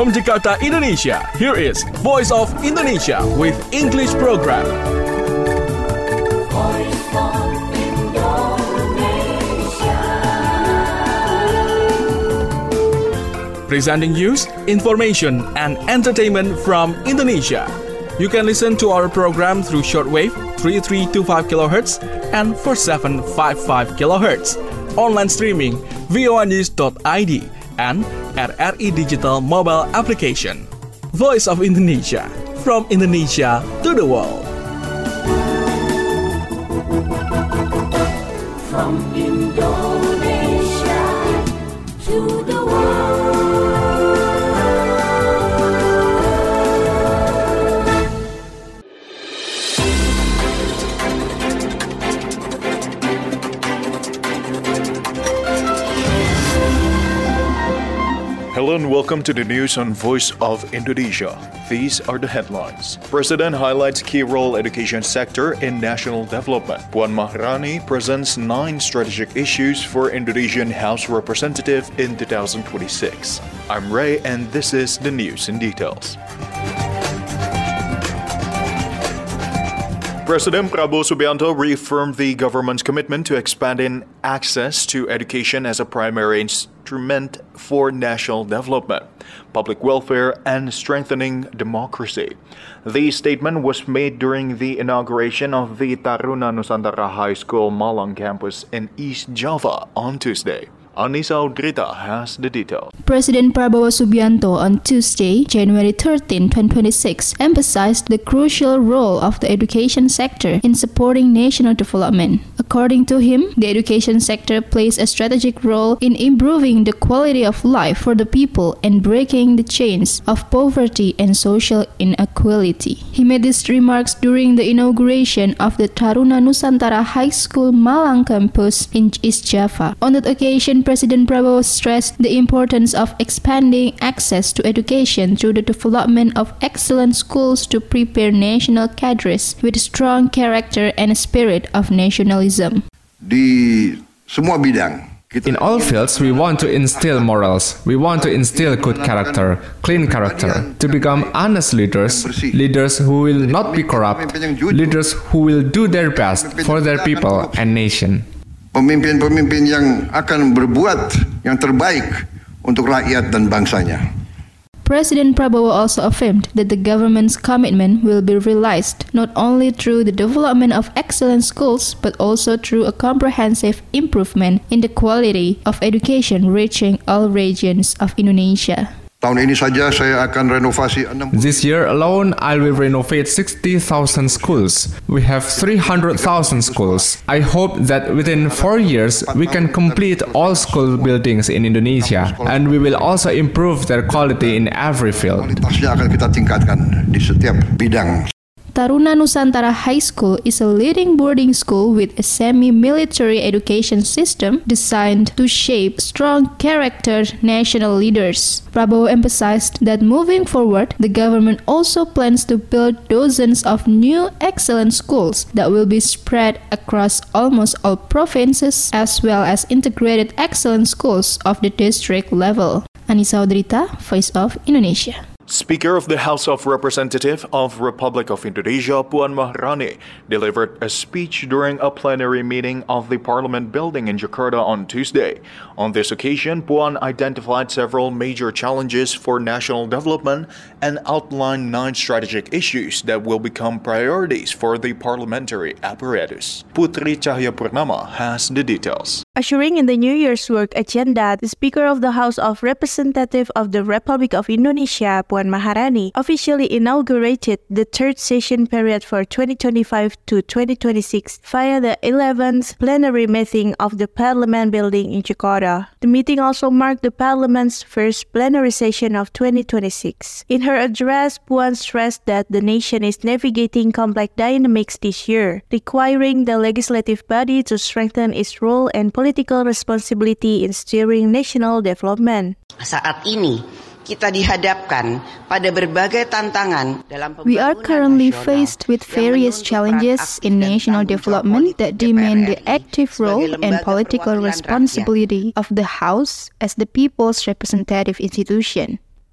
From Jakarta, Indonesia, here is Voice of Indonesia with English program. Voice of Indonesia. Presenting news, information, and entertainment from Indonesia. You can listen to our program through shortwave 3325 kHz and 4755 kHz. Online streaming voanews.id and at RI Digital mobile application. Voice of Indonesia, from Indonesia to the world. From Indonesia to the world. Hello and welcome to the news on Voice of Indonesia. These are the headlines. President highlights key role education sector in national development. Puan Maharani presents 9 strategic issues for Indonesian House Representative in 2026. I'm Ray and this is the news in details. President Prabowo Subianto reaffirmed the government's commitment to expanding access to education as a primary instrument for national development, public welfare, and strengthening democracy. The statement was made during the inauguration of the Taruna Nusantara High School Malang campus in East Java on Tuesday. Anissa Udrita has the details. President Prabowo Subianto on Tuesday, January 13, 2026, emphasized the crucial role of the education sector in supporting national development. According to him, the education sector plays a strategic role in improving the quality of life for the people and breaking the chains of poverty and social inequality. He made these remarks during the inauguration of the Taruna Nusantara High School Malang campus in East Java. On that occasion, President Prabowo stressed the importance of expanding access to education through the development of excellent schools to prepare national cadres with strong character and a spirit of nationalism. Di semua bidang. In all fields, we want to instill morals. We want to instill good character, clean character, to become honest leaders, leaders who will not be corrupt, leaders who will do their best for their people and nation. Pemimpin-pemimpin yang akan berbuat yang terbaik untuk rakyat dan bangsanya. President Prabowo also affirmed that the government's commitment will be realized not only through the development of excellent schools but also through a comprehensive improvement in the quality of education reaching all regions of Indonesia. Tahun ini saja saya akan renovasi 60. This year alone, I will renovate 60,000 schools. We have 300,000 schools. I hope that within 4 years, we can complete all school buildings in Indonesia, and we will also improve their quality in every field. Kualitasnya akan kita tingkatkan di setiap bidang. Taruna Nusantara High School is a leading boarding school with a semi-military education system designed to shape strong character national leaders. Prabowo emphasized that moving forward, the government also plans to build dozens of new excellent schools that will be spread across almost all provinces as well as integrated excellent schools of the district level. Anissa Udrita, Voice of Indonesia. Speaker of the House of Representatives of Republic of Indonesia, Puan Maharani, delivered a speech during a plenary meeting of the Parliament building in Jakarta on Tuesday. On this occasion, Puan identified several major challenges for national development and outlined 9 strategic issues that will become priorities for the parliamentary apparatus. Putri Cahayapurnama has the details. Ushering in the New Year's work agenda, the Speaker of the House of Representatives of the Republic of Indonesia, Puan Maharani, officially inaugurated the 3rd session period for 2025 to 2026 via the 11th plenary meeting of the Parliament building in Jakarta. The meeting also marked the Parliament's first plenary session of 2026. In her address, Puan stressed that the nation is navigating complex dynamics this year, requiring the legislative body to strengthen its role and political responsibility in steering national development. Saat ini, kita dihadapkan pada berbagai tantangan dalam We are currently faced with various challenges in national development that demand the active role and political responsibility of the House as the people's representative institution.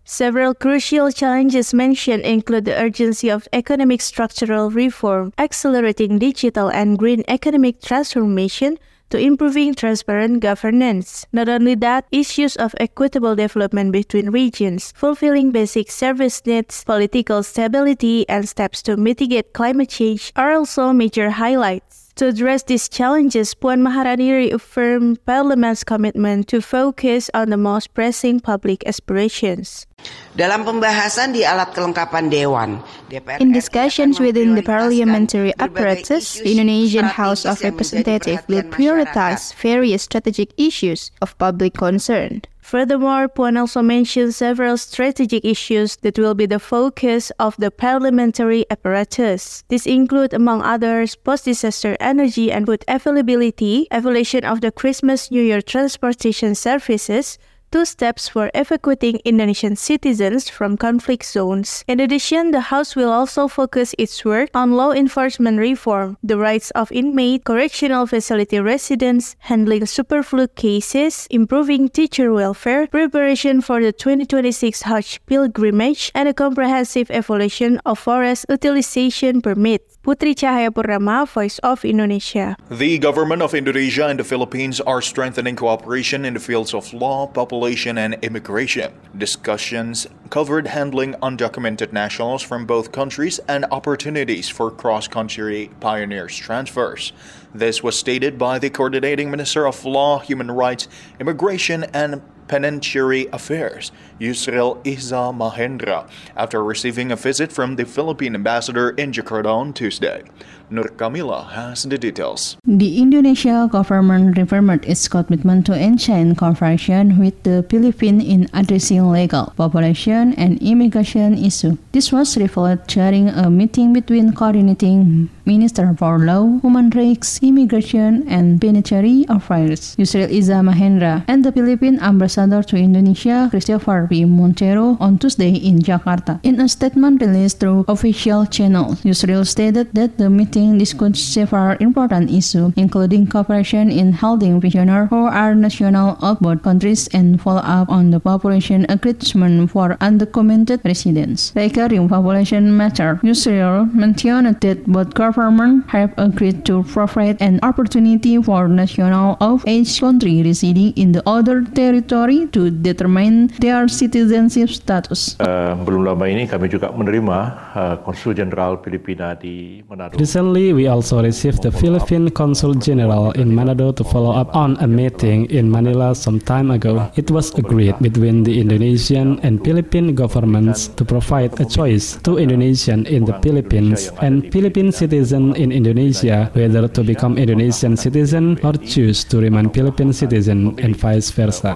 Several crucial challenges mentioned include the urgency of economic structural reform, accelerating digital and green economic transformation, to improving transparent governance. Not only that, issues of equitable development between regions, fulfilling basic service needs, political stability, and steps to mitigate climate change are also major highlights. To address these challenges, Puan Maharani reaffirmed Parliament's commitment to focus on the most pressing public aspirations. Dalam pembahasan di alat kelengkapan Dewan, In discussions within the parliamentary apparatus, the Indonesian House of Representatives will prioritize various strategic issues of public concern. Furthermore, Puan also mentioned several strategic issues that will be the focus of the parliamentary apparatus. These include, among others, post-disaster energy and food availability, evaluation of the Christmas-New Year transportation services, 2 steps for evacuating Indonesian citizens from conflict zones. In addition, the House will also focus its work on law enforcement reform, the rights of inmate, correctional facility residents, handling superfluous cases, improving teacher welfare, preparation for the 2026 Hajj pilgrimage, and a comprehensive evaluation of forest utilization permits. Putri Cahayapurnama, Voice of Indonesia. The government of Indonesia and the Philippines are strengthening cooperation in the fields of law, population, and immigration. Discussions covered handling undocumented nationals from both countries and opportunities for cross-country pioneers transfers. This was stated by the Coordinating Minister of Law, Human Rights, Immigration, and Penitentiary Affairs, Yusril Iza Mahendra, after receiving a visit from the Philippine ambassador in Jakarta on Tuesday. Nur Kamila has the details. The Indonesia government reaffirmed its commitment to enhance cooperation with the Philippines in addressing legal, population, and immigration issues. This was revealed during a meeting between coordinating Minister for Law, Human Rights, Immigration, and Penitentiary Affairs, Yusril Iza Mahendra, and the Philippine ambassador to Indonesia, Christopher B. Montero, on Tuesday in Jakarta. In a statement released through official channels, Yusril stated that the meeting discussed several important issues, including cooperation in holding prisoners who are national of both countries and follow-up on the population agreement for undocumented residents. Regarding population matter, Yusril mentioned that both governments have agreed to provide an opportunity for nationals of each country residing in the other territory to determine their citizenship status. Belum lama ini kami juga menerima Konsul Jenderal Filipina di Manado. Recently, we also received the Philippine Consul General in Manado to follow up on a meeting in Manila some time ago. It was agreed between the Indonesian and Philippine governments to provide a choice to Indonesians in the Philippines and Philippine citizens in Indonesia whether to become Indonesian citizen or choose to remain Philippine citizen and vice versa.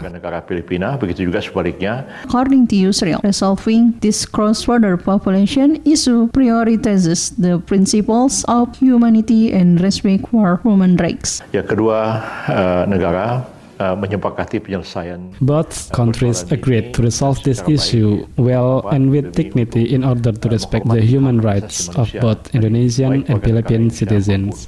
Begitu juga sebaliknya. According to Yusril, resolving this cross-border population issue prioritizes the principles of humanity and respect for human rights. Kedua negara menyepakati penyelesaian. Both countries agreed to resolve this issue well and with dignity in order to respect the human rights of both Indonesian and Philippine citizens.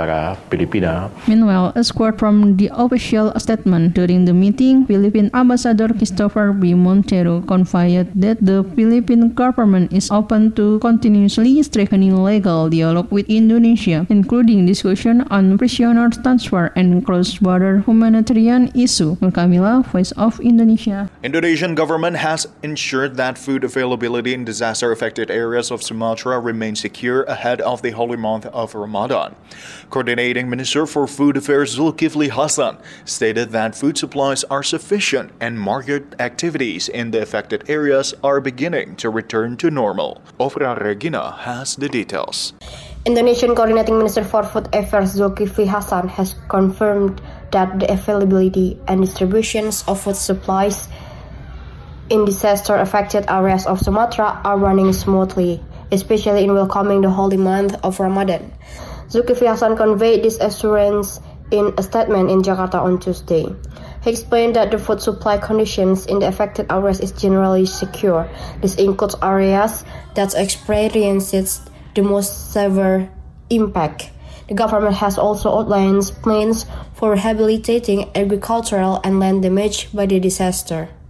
Meanwhile, as quote from the official statement during the meeting, Philippine Ambassador Christopher B. Montero confided that the Philippine government is open to continuously strengthening legal dialogue with Indonesia, including discussion on prisoner transfer and cross-border humanitarian issue. Kamila, Voice of Indonesia. Indonesian government has ensured that food availability in disaster-affected areas of Sumatra remains secure ahead of the holy month of Ramadan. Coordinating Minister for Food Affairs Zulkifli Hasan stated that food supplies are sufficient and market activities in the affected areas are beginning to return to normal. Ofra Regina has the details. Indonesian Coordinating Minister for Food Affairs Zulkifli Hasan has confirmed that the availability and distributions of food supplies in disaster-affected areas of Sumatra are running smoothly, especially in welcoming the holy month of Ramadan. Zulkifli Hasan conveyed this assurance in a statement in Jakarta on Tuesday. He explained that the food supply conditions in the affected areas is generally secure. This includes areas that experiences the most severe impact. The government has also outlined plans for rehabilitating agricultural and land damage by the disaster.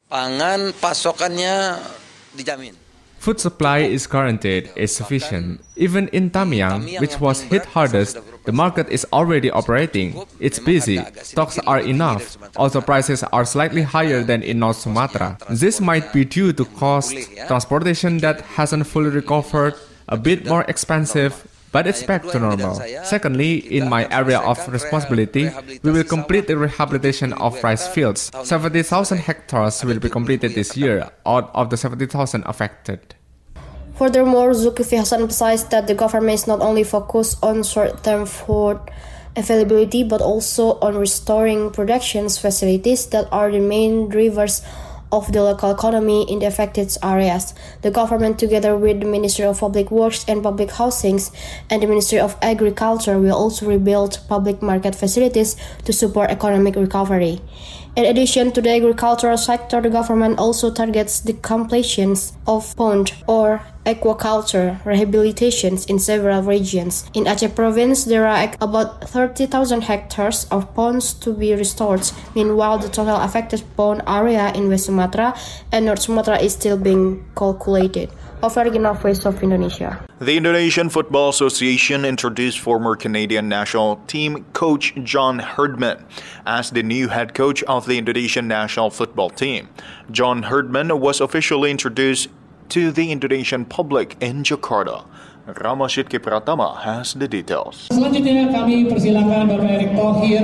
Pangan pasokannya dijamin. Food supply is guaranteed, is sufficient. Even in Tamiang, which was hit hardest, the market is already operating. It's busy, stocks are enough. Also prices are slightly higher than in North Sumatra. This might be due to cost, transportation that hasn't fully recovered, a bit more expensive, but it's back to normal. Secondly, in my area of responsibility, we will complete the rehabilitation of rice fields. 70,000 hectares will be completed this year out of the 70,000 affected. Furthermore, Zulkifli Hasan emphasized that the government is not only focused on short-term food availability but also on restoring production facilities that are the main drivers of the local economy in the affected areas. The government, together with the Ministry of Public Works and Public Housing and the Ministry of Agriculture, will also rebuild public market facilities to support economic recovery. In addition to the agricultural sector, the government also targets the completion of pond or aquaculture rehabilitations in several regions. In Aceh province, there are about 30,000 hectares of ponds to be restored. Meanwhile, the total affected pond area in West Sumatra and North Sumatra is still being calculated. Of Regional Voice of Indonesia. The Indonesian Football Association introduced former Canadian national team coach John Herdman as the new head coach of the Indonesian national football team. John Herdman was officially introduced to the Indonesian public in Jakarta. Ramashid Kipratama has the details. Selanjutnya kami persilakan Bapak Erick Thohir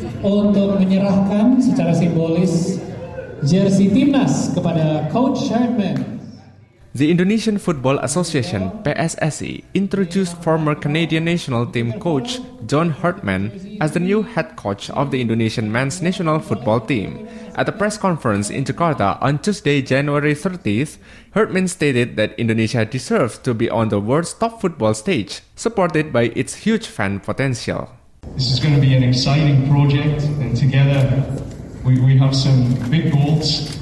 untuk menyerahkan secara simbolis jersey timnas kepada Coach Herdman. The Indonesian Football Association (PSSI) introduced former Canadian national team coach John Herdman as the new head coach of the Indonesian men's national football team. At a press conference in Jakarta on Tuesday, January 30th, Herdman stated that Indonesia deserves to be on the world's top football stage, supported by its huge fan potential. This is going to be an exciting project, and together we have some big goals.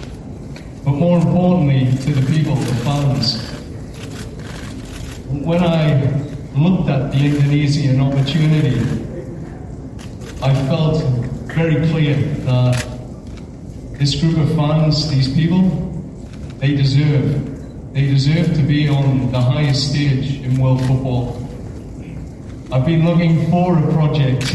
But more importantly, to the people, the fans, when I looked at the Indonesian opportunity, I felt very clear that this group of fans, these people, they deserve to be on the highest stage in world football. I've been looking for a project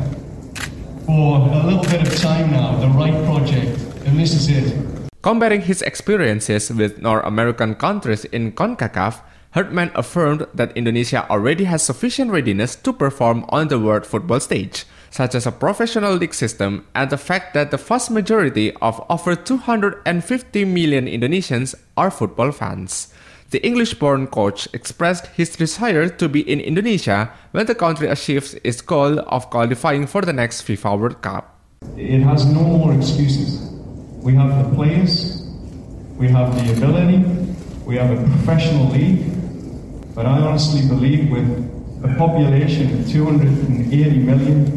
for a little bit of time now, the right project, and this is it. Comparing his experiences with North American countries in CONCACAF, Herdman affirmed that Indonesia already has sufficient readiness to perform on the world football stage, such as a professional league system and the fact that the vast majority of over 250 million Indonesians are football fans. The English-born coach expressed his desire to be in Indonesia when the country achieves its goal of qualifying for the next FIFA World Cup. It has no more excuses. We have the players, we have the ability, we have a professional league, but I honestly believe with a population of 280 million,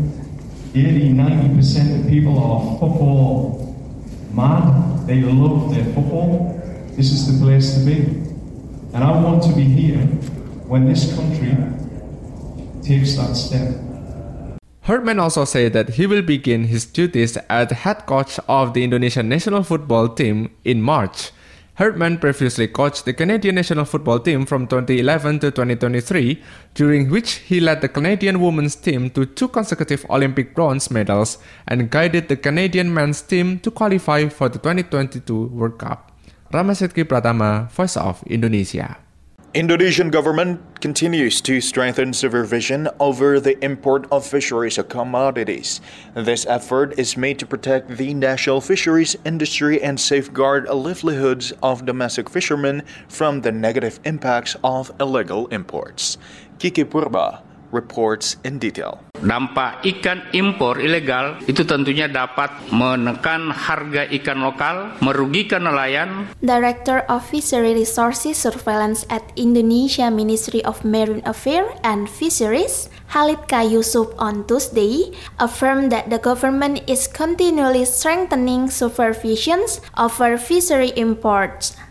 80-90% of people are football mad, they love their football, this is the place to be. And I want to be here when this country takes that step. Herdman also said that he will begin his duties as head coach of the Indonesian national football team in March. Herdman previously coached the Canadian national football team from 2011 to 2023, during which he led the Canadian women's team to 2 consecutive Olympic bronze medals and guided the Canadian men's team to qualify for the 2022 World Cup. Ramasetki Pratama, Voice of Indonesia. Indonesian government continues to strengthen supervision over the import of fisheries commodities. This effort is made to protect the national fisheries industry and safeguard livelihoods of domestic fishermen from the negative impacts of illegal imports. Kiki Purba reports in detail. Dampak ikan impor ilegal itu tentunya dapat menekan harga ikan lokal, merugikan nelayan. Director of Fishery Resources Surveillance at Indonesia Ministry of Marine Affairs and Fisheries, Khalid K. Yusuf on Tuesday, affirmed that the government is continually strengthening supervision over fishery imports.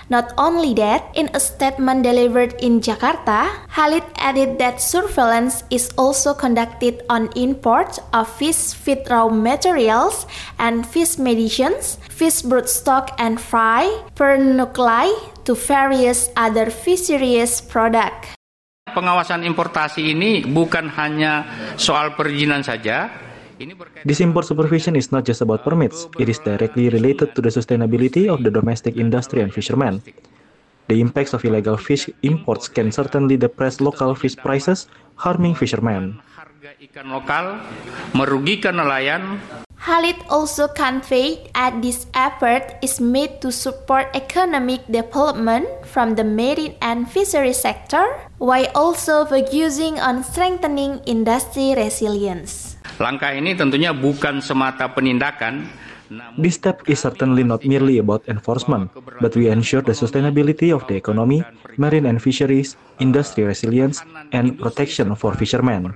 Not only that, in a statement delivered in Jakarta, Khalid added that surveillance is also conducted on import of fish feed raw materials and fish medicines, fish broodstock and fry, pernuklai to various other fisheries products. Pengawasan importasi ini bukan hanya soal perizinan saja. This import supervision is not just about permits, it is directly related to the sustainability of the domestic industry and fishermen. The impacts of illegal fish imports can certainly depress local fish prices, harming fishermen. Harga ikan lokal merugikan nelayan. Khalid also conveyed that this effort is made to support economic development from the marine and fishery sector, while also focusing on strengthening industry resilience. Langkah ini tentunya bukan semata penindakan. This step is certainly not merely about enforcement, but we ensure the sustainability of the economy, marine and fisheries, industry resilience, and protection for fishermen.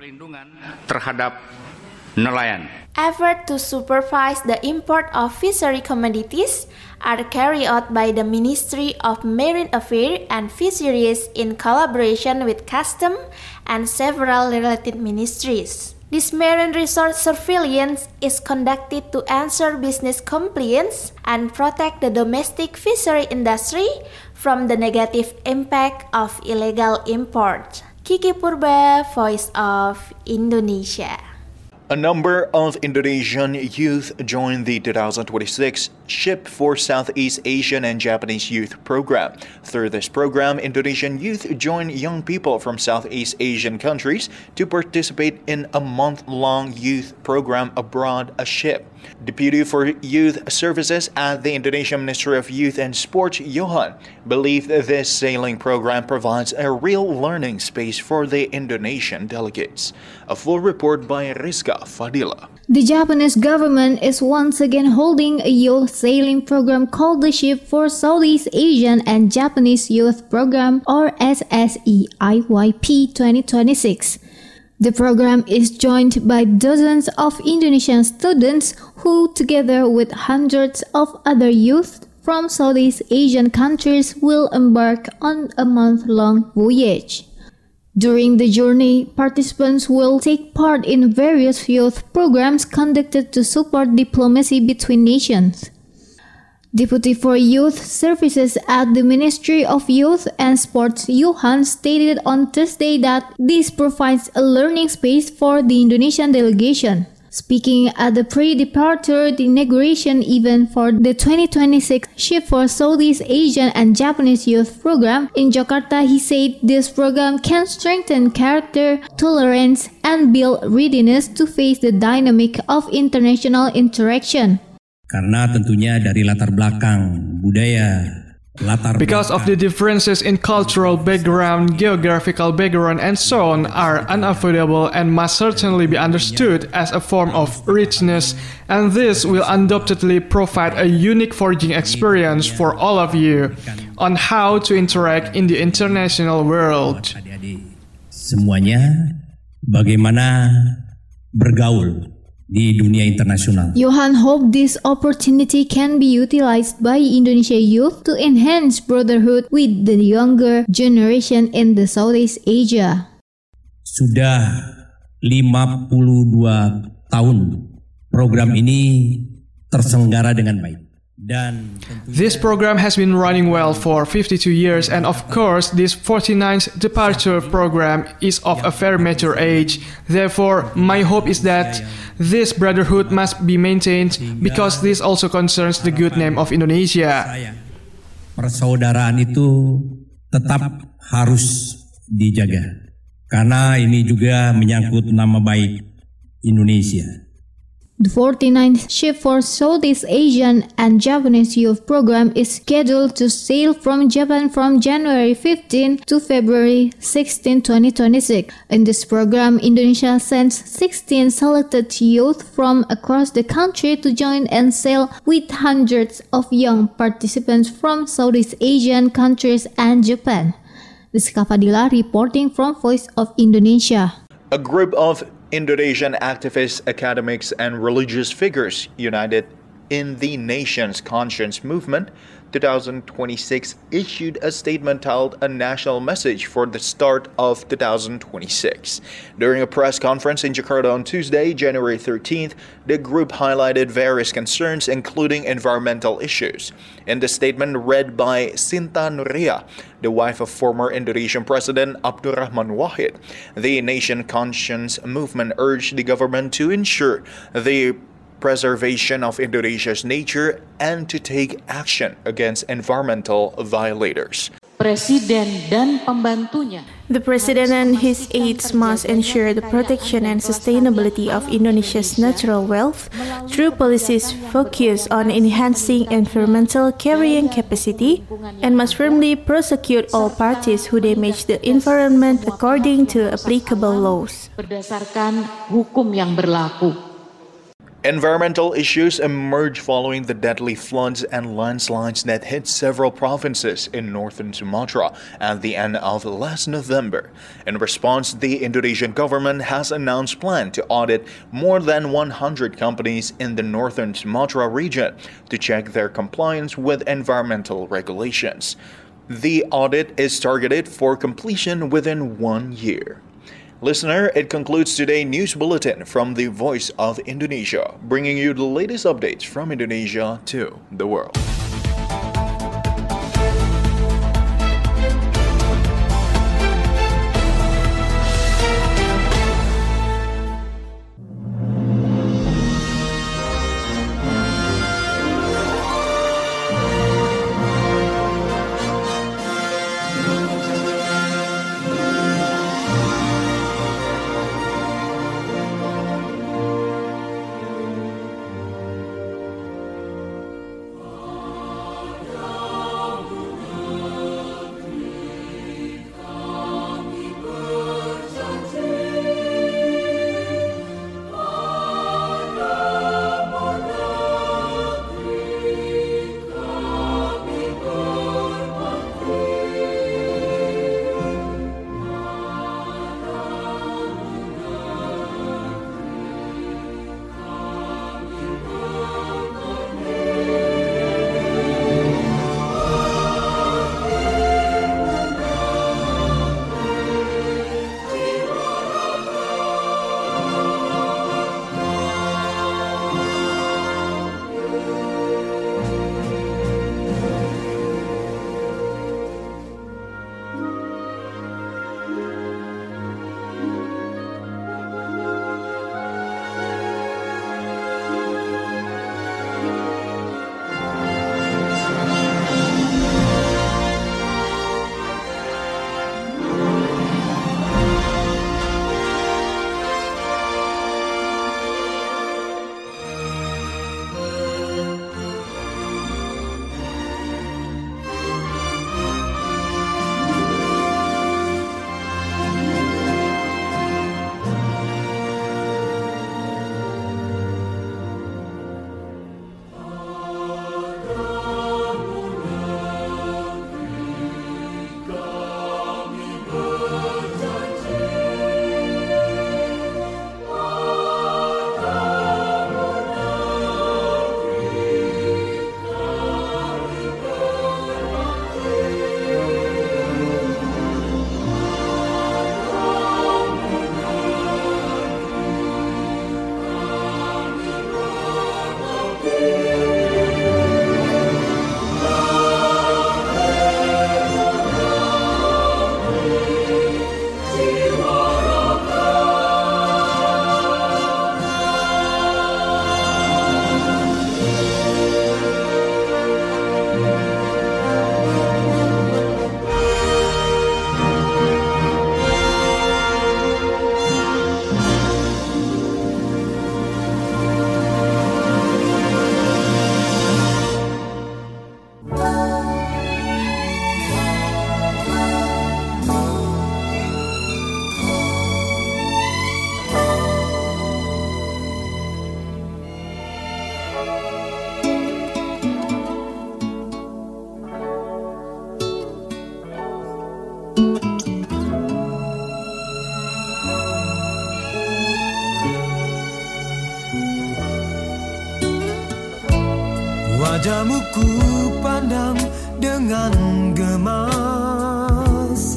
Terhadap nelayan. Efforts to supervise the import of fishery commodities are carried out by the Ministry of Marine Affairs and Fisheries in collaboration with Customs and several related ministries. This marine resource surveillance is conducted to ensure business compliance and protect the domestic fishery industry from the negative impact of illegal import. Kiki Purba, Voice of Indonesia. A number of Indonesian youth joined the 2026 SHIP for Southeast Asian and Japanese Youth program. Through this program, Indonesian youth join young people from Southeast Asian countries to participate in a month-long youth program abroad, a SHIP. Deputy for Youth Services at the Indonesian Ministry of Youth and Sports, Johan, believed this sailing program provides a real learning space for the Indonesian delegates. A full report by Rizka Fadila. The Japanese government is once again holding a youth sailing program called the SHIP for Southeast Asian and Japanese Youth Program, or SSEIYP 2026. The program is joined by dozens of Indonesian students who, together with hundreds of other youth from Southeast Asian countries, will embark on a month-long voyage. During the journey, participants will take part in various youth programs conducted to support diplomacy between nations. Deputy for Youth Services at the Ministry of Youth and Sports, Johan, stated on Thursday that this provides a learning space for the Indonesian delegation. Speaking at the pre-departure inauguration event for the 2026 SHIP for Southeast Asian and Japanese Youth Program in Jakarta, he said this program can strengthen character, tolerance, and build readiness to face the dynamic of international interaction. Karena tentunya dari latar belakang budaya, because of the differences in cultural background, geographical background, and so on are unavoidable and must certainly be understood as a form of richness, and this will undoubtedly provide a unique foraging experience for all of you on how to interact in the international world. Semuanya bagaimana bergaul di dunia internasional. Johan hoped this opportunity can be utilized by Indonesia youth to enhance brotherhood with the younger generation in the Southeast Asia. Sudah 52 tahun program ini terselenggara dengan baik. This program has been running well for 52 years, and of course, this 49th departure program is of a very mature age. Therefore, my hope is that this brotherhood must be maintained because this also concerns the good name of Indonesia. Persaudaraan itu tetap harus dijaga karena ini juga menyangkut nama baik Indonesia. The 49th SHIP for Southeast Asian and Japanese Youth Program is scheduled to sail from Japan from January 15 to February 16, 2026. In this program, Indonesia sends 16 selected youth from across the country to join and sail with hundreds of young participants from Southeast Asian countries and Japan. Rizka Fadila reporting from Voice of Indonesia. A group of Indonesian activists, academics, and religious figures united in the Nation's Conscience movement 2026 issued a statement titled A National Message for the Start of 2026. During a press conference in Jakarta on Tuesday, January 13th, the group highlighted various concerns, including environmental issues. In the statement read by Sinta Nuria, the wife of former Indonesian President Abdurrahman Wahid, the Nation Conscience Movement urged the government to ensure the preservation of Indonesia's nature and to take action against environmental violators. Presiden dan pembantunya. The President and his aides must ensure the protection and sustainability of Indonesia's natural wealth through policies focused on enhancing environmental carrying capacity and must firmly prosecute all parties who damage the environment according to applicable laws. Berdasarkan hukum yang berlaku. Environmental issues emerged following the deadly floods and landslides that hit several provinces in northern Sumatra at the end of last November. In response, the Indonesian government has announced plans to audit more than 100 companies in the northern Sumatra region to check their compliance with environmental regulations. The audit is targeted for completion within 1 year. Listener, it concludes today's news bulletin from the Voice of Indonesia, bringing you the latest updates from Indonesia to the world. Wajahmu ku pandang dengan gemas.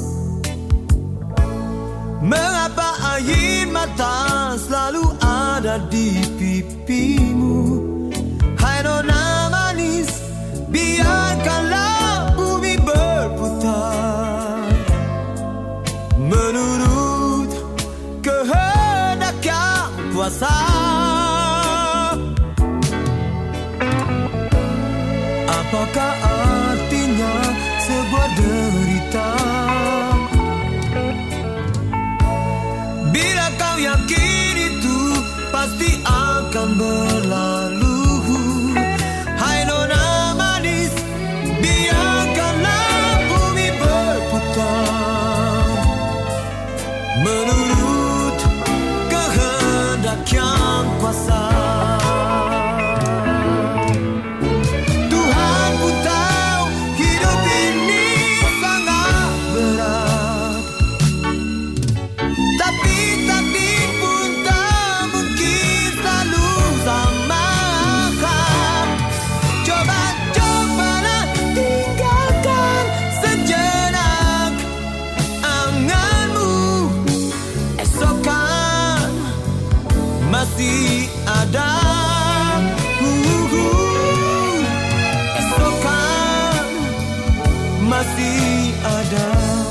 Mengapa air mata selalu ada di pipimu? Hai nona manis, biarkanlah bumi berputar menurut kehendak yang kuasa. Apakah artinya sebuah derita? Bila kau yakin itu pasti akan berlalu. Hai nona manis, biarkanlah bumi berputar menurut kehendak yang kuasa. Masih ada, esok kan masih ada.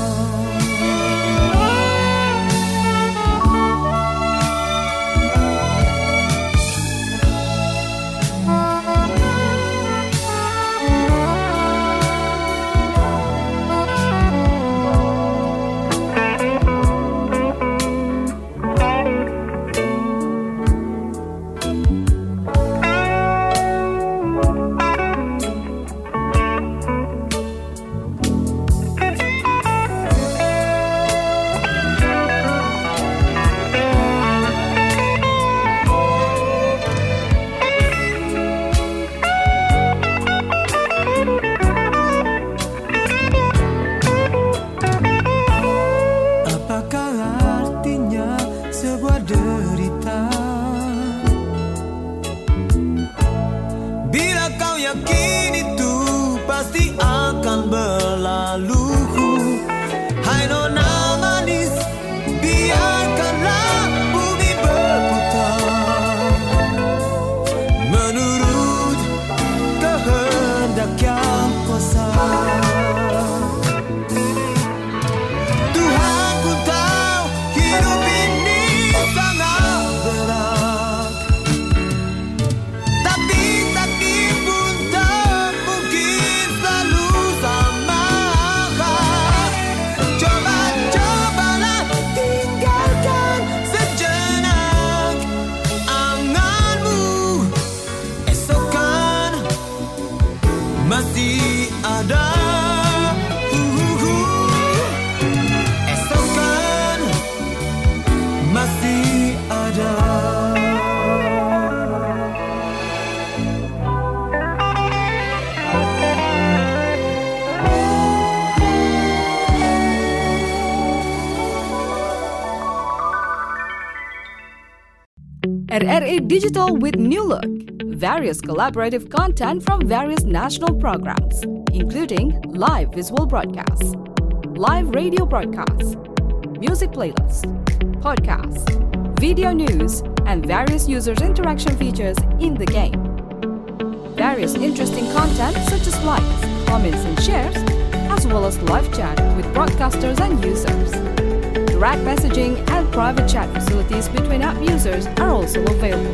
RRI Digital with new look. Various collaborative content from various national programs, including live visual broadcasts, live radio broadcasts, music playlists, podcasts, video news, and various users' interaction features in the game. Various interesting content such as likes, comments, and shares, as well as live chat with broadcasters and users. Direct messaging and private chat facilities between app users are also available.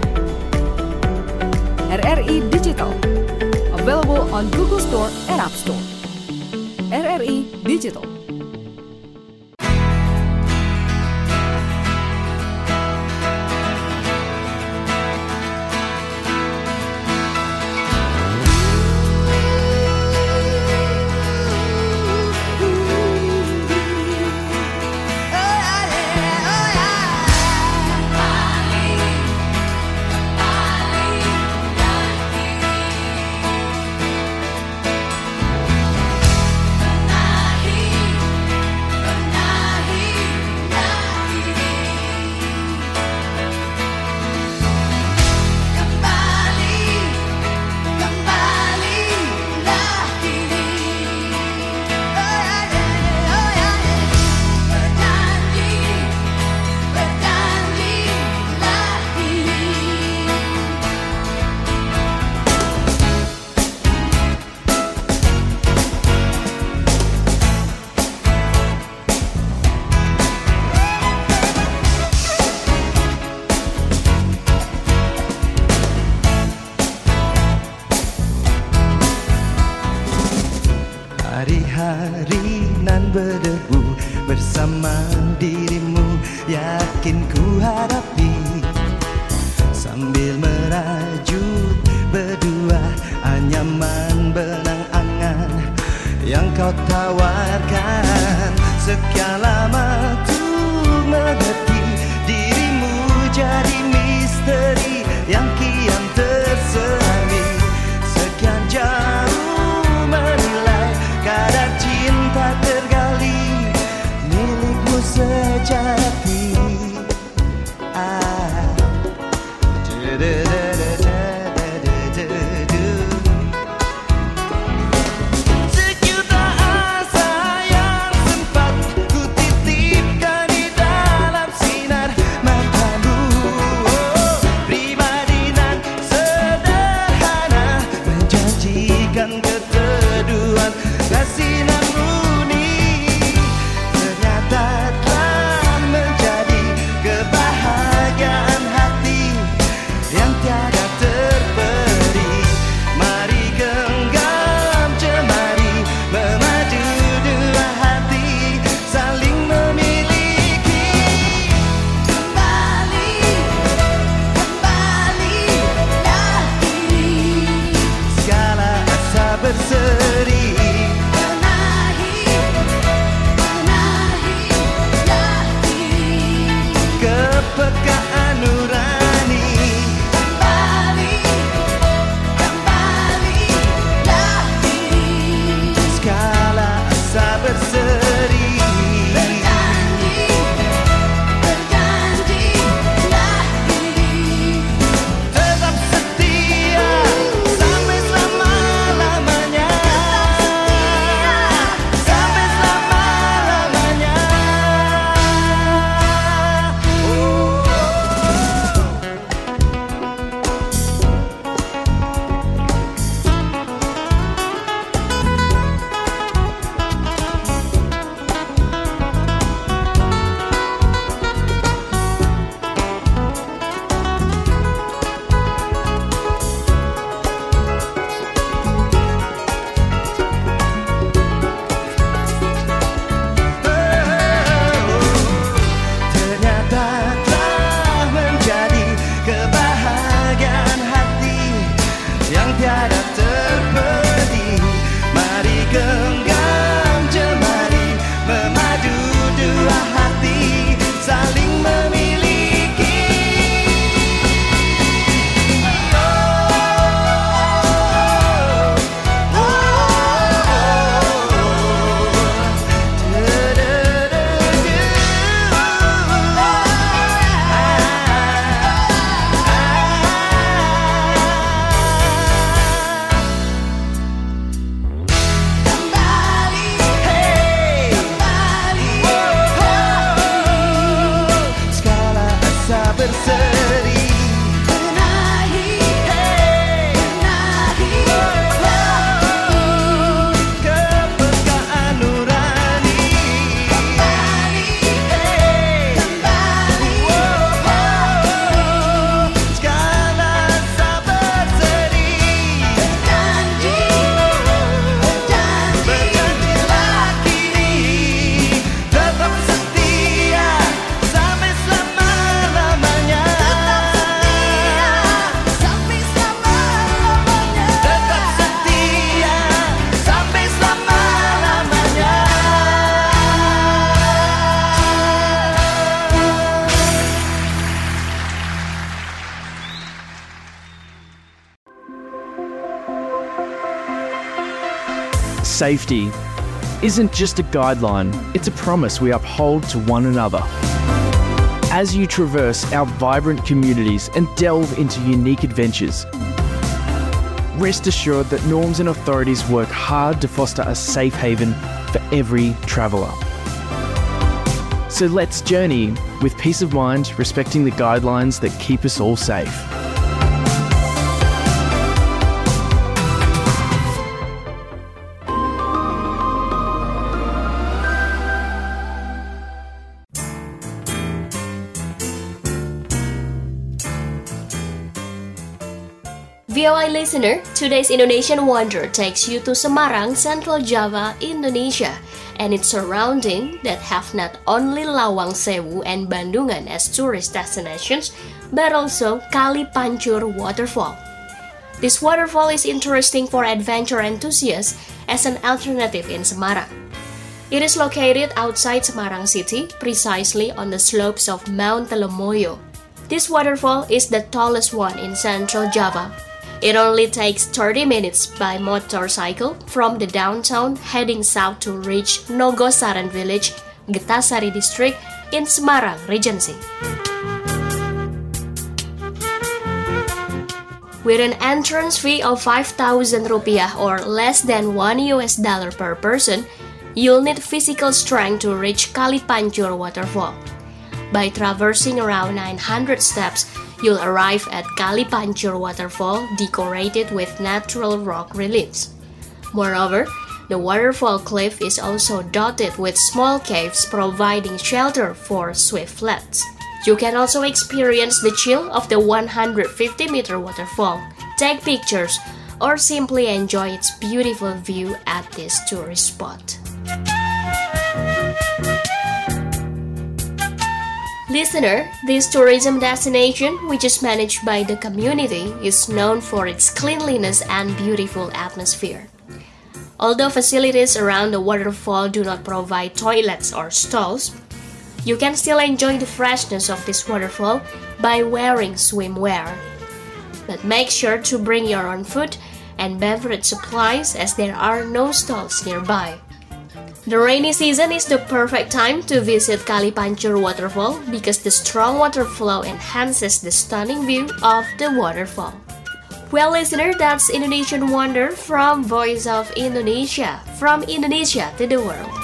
RRI Digital, available on Google Store and App Store. RRI Digital. Benahi hari nan berdebu, bersama dirimu yakin ku hadapi. Sambil merajut berdua, anyaman benang angan yang kau tawarkan. Sekian lama tuh mengerti, dirimu jadi misteri yang kian terselami. Sekian jauh menilai kadar cinta tergali, milikmu sejati. Sejuta asa yang sempat ku titipkan di dalam sinar matamu. Pribadi nan sederhana, menjanjikan keteduhan kasih nan murni, ternyata telah menjadi kebahagiaan hati yang tiada terperi. Mari genggam jemari, memadu dua hati saling memiliki. Kembalilah diri, segala asa berseri. Benahilah diri, kepekaan nurani. Kembalilah diri, segala asa berseri. Berjanjilah diri, tetap setia sampai selama-lamanya. Sampai selama-lamanya. Ternyata telah menjadi kebahagiaan hati yang tiada terperi. Mari genggam jemari, memadu dua hati saling memiliki. Segala asa berseri. Kepekaan nurani. Segala asa berseri. Berjanjilah kini, tetap setia sampai selama-lamanya. Tetap setia sampai selama-lamanya. Safety isn't just a guideline, it's a promise we uphold to one another. As you traverse our vibrant communities and delve into unique adventures, rest assured that norms and authorities work hard to foster a safe haven for every traveller. So let's journey with peace of mind, respecting the guidelines that keep us all safe. VOA listener, today's Indonesian Wonder takes you to Semarang, Central Java, Indonesia, and its surrounding that have not only Lawang Sewu and Bandungan as tourist destinations, but also Kali Pancur waterfall. This waterfall is interesting for adventure enthusiasts as an alternative in Semarang. It is located outside Semarang city, precisely on the slopes of Mount Telemoyo. This waterfall is the tallest one in Central Java. It only takes 30 minutes by motorcycle from the downtown heading south to reach Nogosaran village, Getasari district in Semarang Regency. With an entrance fee of 5,000 rupiah or less than $1 per person, you'll need physical strength to reach Kali Pancur waterfall. By traversing around 900 steps, you'll arrive at Kali Pancur waterfall decorated with natural rock reliefs. Moreover, the waterfall cliff is also dotted with small caves providing shelter for swiftlets. You can also experience the chill of the 150-meter waterfall, take pictures, or simply enjoy its beautiful view at this tourist spot. Listener, this tourism destination, which is managed by the community, is known for its cleanliness and beautiful atmosphere. Although facilities around the waterfall do not provide toilets or stalls, you can still enjoy the freshness of this waterfall by wearing swimwear. But make sure to bring your own food and beverage supplies as there are no stalls nearby. The rainy season is the perfect time to visit Kali Pancur waterfall because the strong water flow enhances the stunning view of the waterfall. Well, listener, that's Indonesian Wonder from Voice of Indonesia, from Indonesia to the world.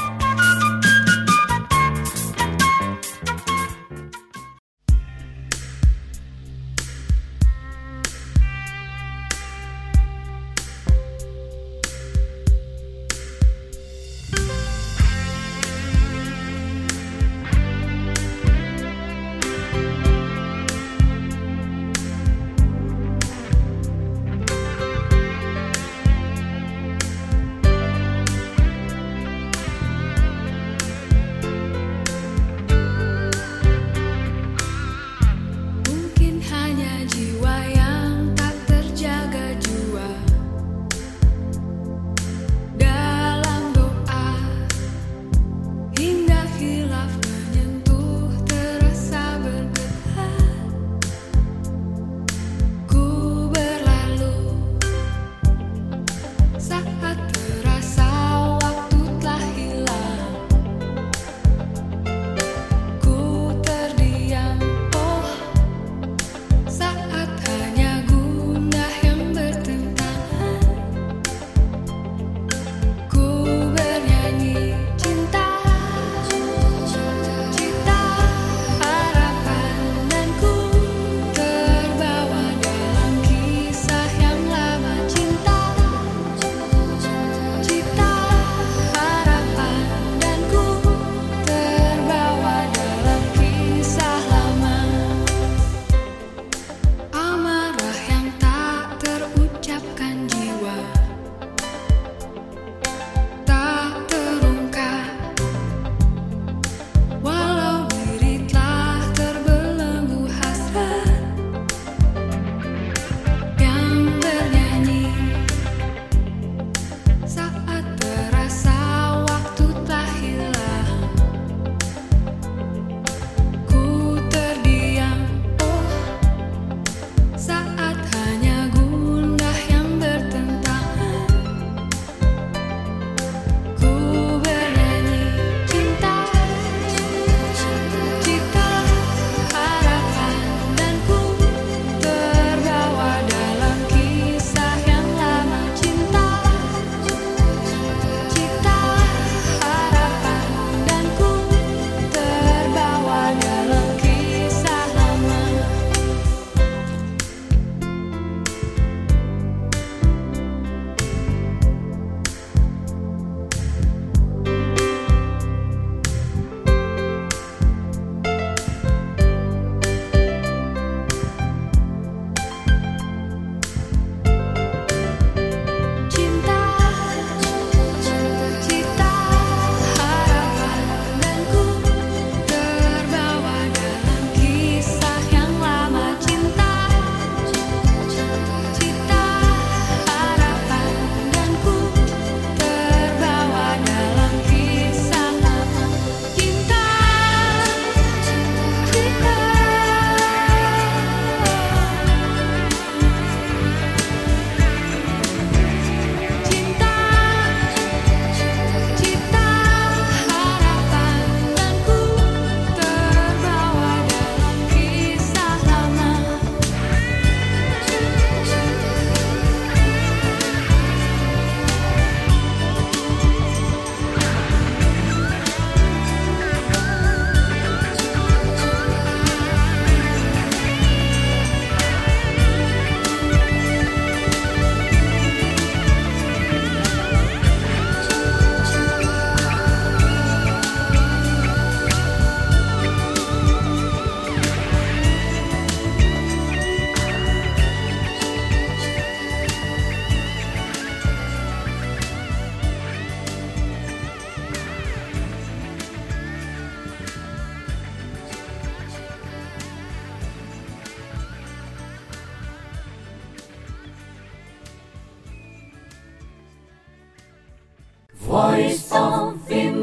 Voice of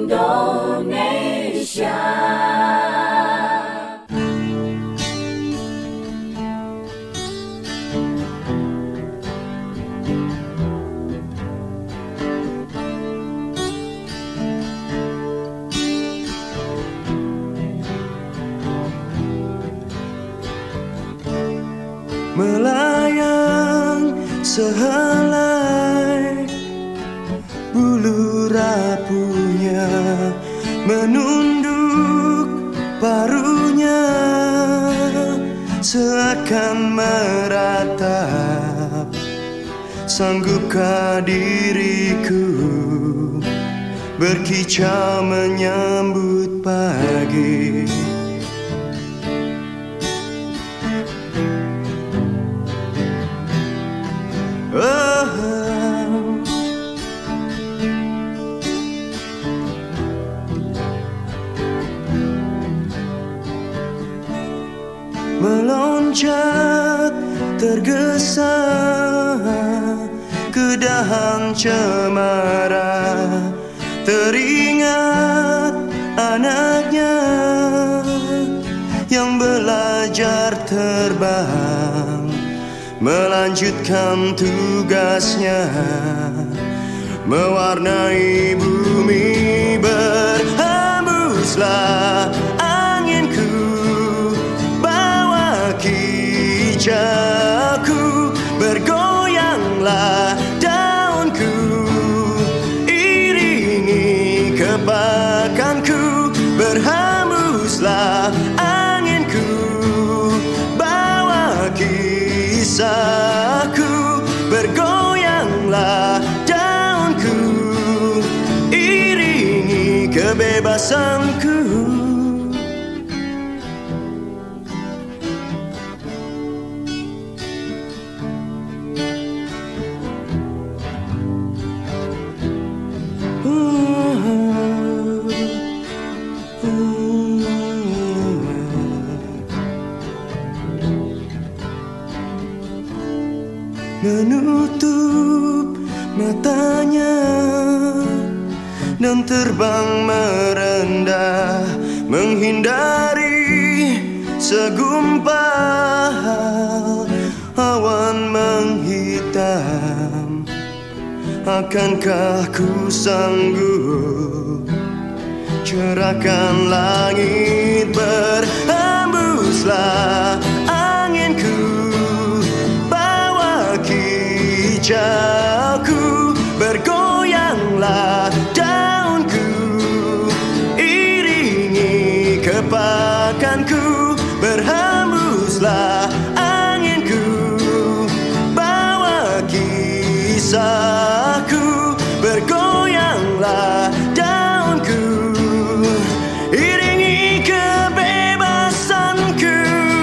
Indonesia. Melayang sehelai bulu rapuhnya, menunduk paruhnya, seakan meratap. Sanggupkah diriku berkicau menyambut pagi? Meloncat tergesa ke dahan cemara, teringat anaknya yang belajar terbang, melanjutkan tugasnya, mewarnai bumi. Berhembuslah anginku, bawa kicauku, bergoyanglah daunku, iringi kepakanku. Berhembuslah anginku, bawa kisahku, bergoyanglah daunku, iringi kebebasanku. Menutup matanya dan terbang merendah, menghindari segumpal awan menghitam. Akankah ku sanggup cerahkan langit? Berhembuslah anginku, bawa kicauku, bergoyanglah daunku, iringi kepakanku. Berhembuslah anginku, bawa kisahku, bergoyanglah daunku, iringi kebebasanku.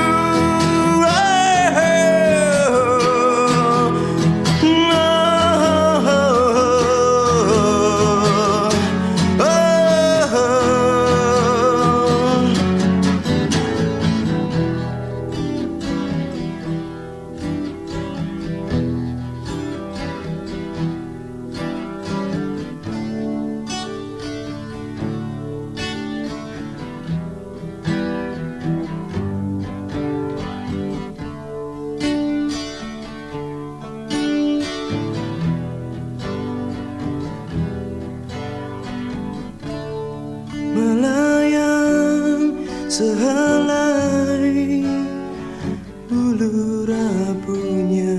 Melayang sehelai bulu rapuhnya,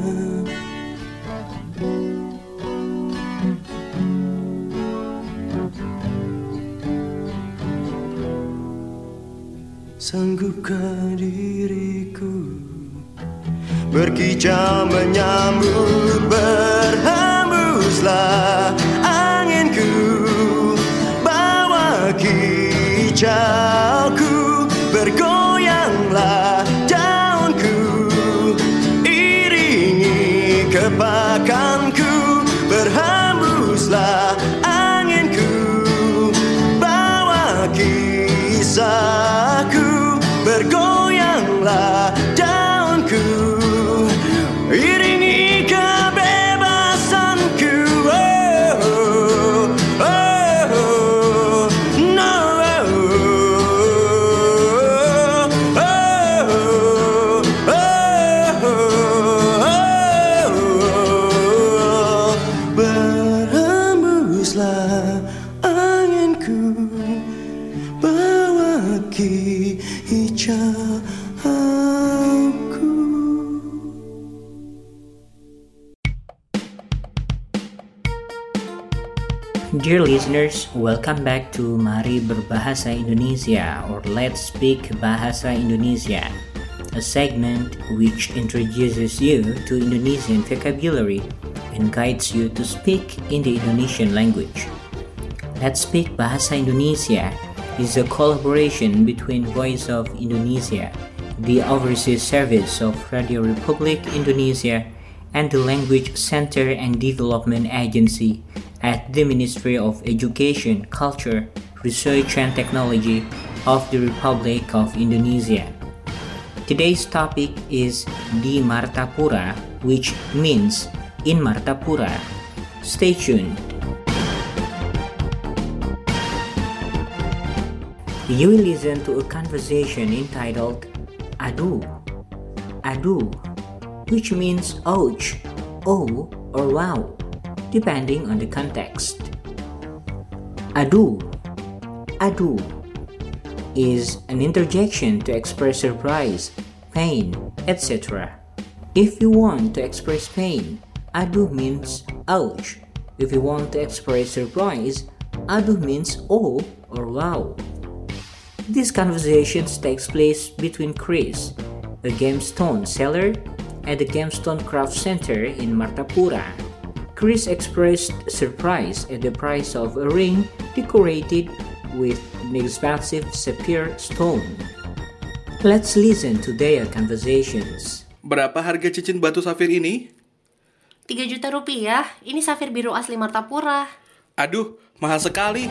sanggupkah diriku berkicau menyambut? Berhembuslah anginku, bawa kicauku, bergoyanglah daunku, iringi kepakanku. Berhembuslah anginku, bawa kisahku, bergoyanglah daunku, iringi kebebasanku. Oh, Dear listeners, welcome back to Mari Berbahasa Indonesia, or Let's Speak Bahasa Indonesia, a segment which introduces you to Indonesian vocabulary and guides you to speak in the Indonesian language. Let's Speak Bahasa Indonesia is a collaboration between Voice of Indonesia, the Overseas Service of Radio Republik Indonesia, and the Language Center and Development Agency at the Ministry of Education, Culture, Research and Technology of the Republic of Indonesia. Today's topic is Di Martapura, which means in Martapura. Stay tuned. You will listen to a conversation entitled Aduh, Aduh, which means ouch, oh, or wow, depending on the context. Aduh, aduh is an interjection to express surprise, pain, etc. If you want to express pain, aduh means ouch. If you want to express surprise, aduh means oh or wow. This conversation takes place between Chris, a gemstone seller, at the Gemstone Craft Center in Martapura. Chris expressed surprise at the price of a ring decorated with an expensive sapphire stone. Let's listen to their conversations. Berapa harga cincin batu safir ini? 3 juta rupiah. Ini safir biru asli Martapura. Aduh, mahal sekali.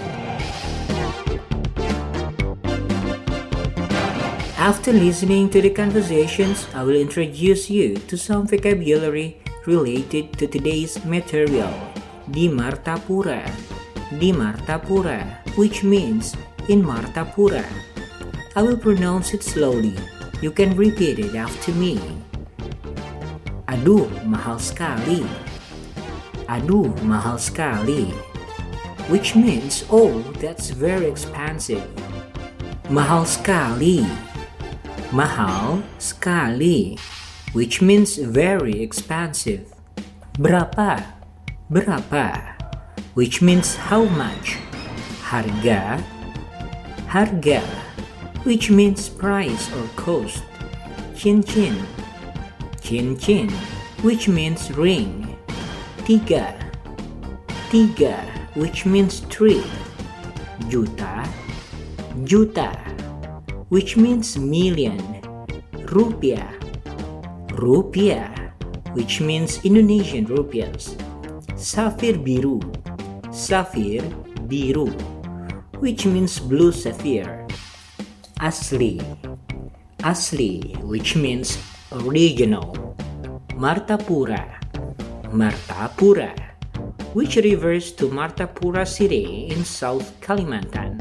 After listening to the conversations, I will introduce you to some vocabulary related to today's material. Di Martapura. Di Martapura, which means in Martapura. I will pronounce it slowly. You can repeat it after me. Aduh, mahal sekali. Aduh, mahal sekali. Which means, oh, that's very expensive. Mahal sekali. Mahal sekali, which means very expensive. Berapa? Berapa, which means how much. Harga. Harga, which means price or cost. Cincin. Cincin, which means ring. Tiga. Tiga, which means 3. Juta. Juta, which means million. Rupiah. Rupiah, which means Indonesian rupiahs. Safir biru. Safir biru, which means blue sapphire. Asli. Asli, which means original. Martapura. Martapura, which refers to Martapura City in South Kalimantan.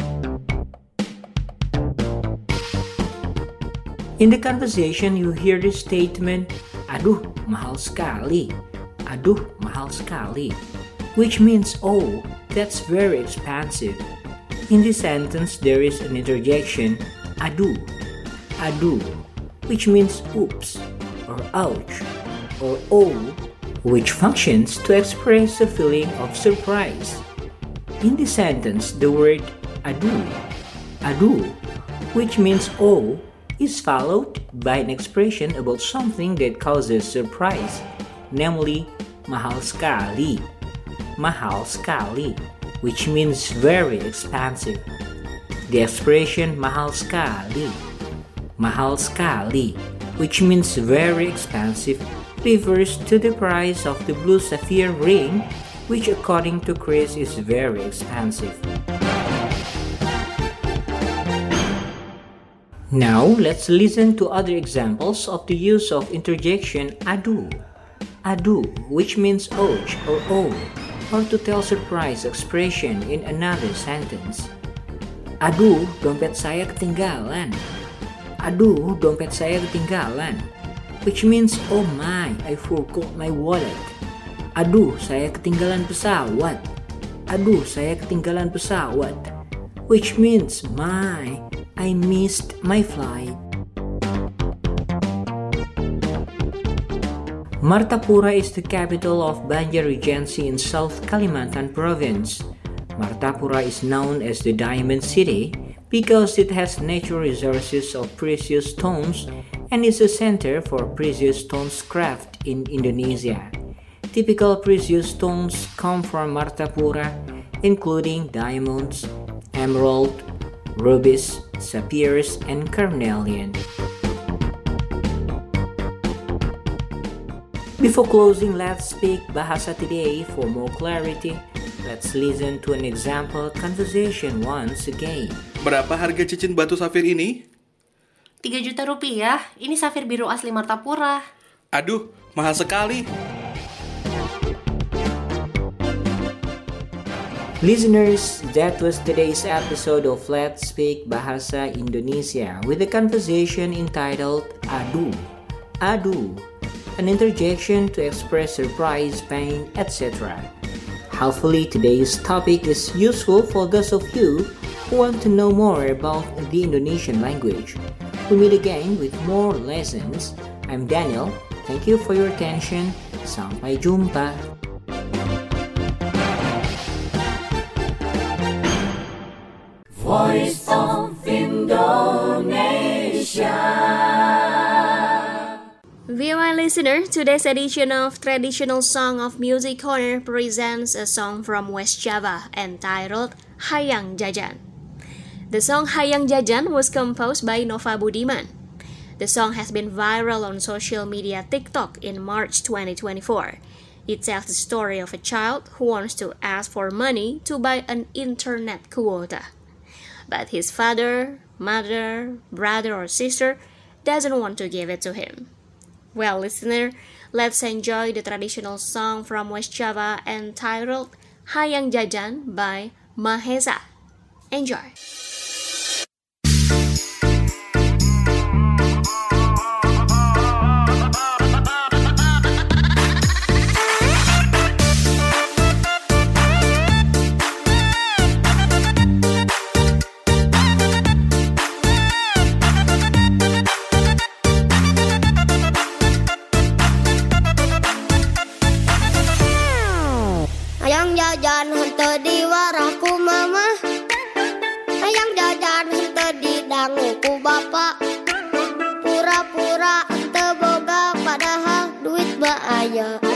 In the conversation, you hear the statement, aduh, mahal sekali. Aduh, mahal sekali, which means, oh, that's very expensive. In this sentence, there is an interjection, aduh. Aduh, which means oops, or ouch, or oh, which functions to express a feeling of surprise. In this sentence, the word aduh, aduh, which means oh, is followed by an expression about something that causes surprise, namely mahal sekali. Mahal sekali, which means very expensive. The expression mahal sekali, which means very expensive, refers to the price of the blue sapphire ring, which according to Chris is very expensive. Now, let's listen to other examples of the use of interjection aduh. Aduh, which means ouch or oh, or to tell surprise expression in another sentence. Aduh, dompet saya ketinggalan. Aduh, dompet saya ketinggalan, which means oh my, I forgot my wallet. Aduh, saya ketinggalan pesawat. Aduh, saya ketinggalan pesawat, which means my, I missed my flight. Martapura is the capital of Banjar Regency in South Kalimantan Province. Martapura is known as the Diamond City because it has natural resources of precious stones and is a center for precious stones craft in Indonesia. Typical precious stones come from Martapura, including diamonds, emerald, rubies, sapphires, and carnelian. Before closing, let's speak Bahasa today. For more clarity, let's listen to an example conversation once again. Berapa harga cincin batu safir ini? 3 juta rupiah. Ini safir biru asli Martapura. Aduh, mahal sekali. Listeners, that was today's episode of Let's Speak Bahasa Indonesia with a conversation entitled Adu. Adu, an interjection to express surprise, pain, etc. Hopefully today's topic is useful for those of you who want to know more about the Indonesian language. We meet again with more lessons. I'm Daniel. Thank you for your attention. Sampai jumpa. Voice of Indonesia. VOA listener, today's edition of Traditional Song of Music Corner presents a song from West Java entitled Hayang Jajan. The song Hayang Jajan was composed by Nova Budiman. The song has been viral on social media TikTok in March 2024. It tells the story of a child who wants to ask for money to buy an internet quota. But his father, mother, brother or sister doesn't want to give it to him. Well, listener, let's enjoy the traditional song from West Java entitled Hayang Jajan by Mahesa. Enjoy! Hayang jajan henteu di warahku mama, hayang jajan henteu di danguku bapa. Pura-pura henteu boga padahal duit ba aya.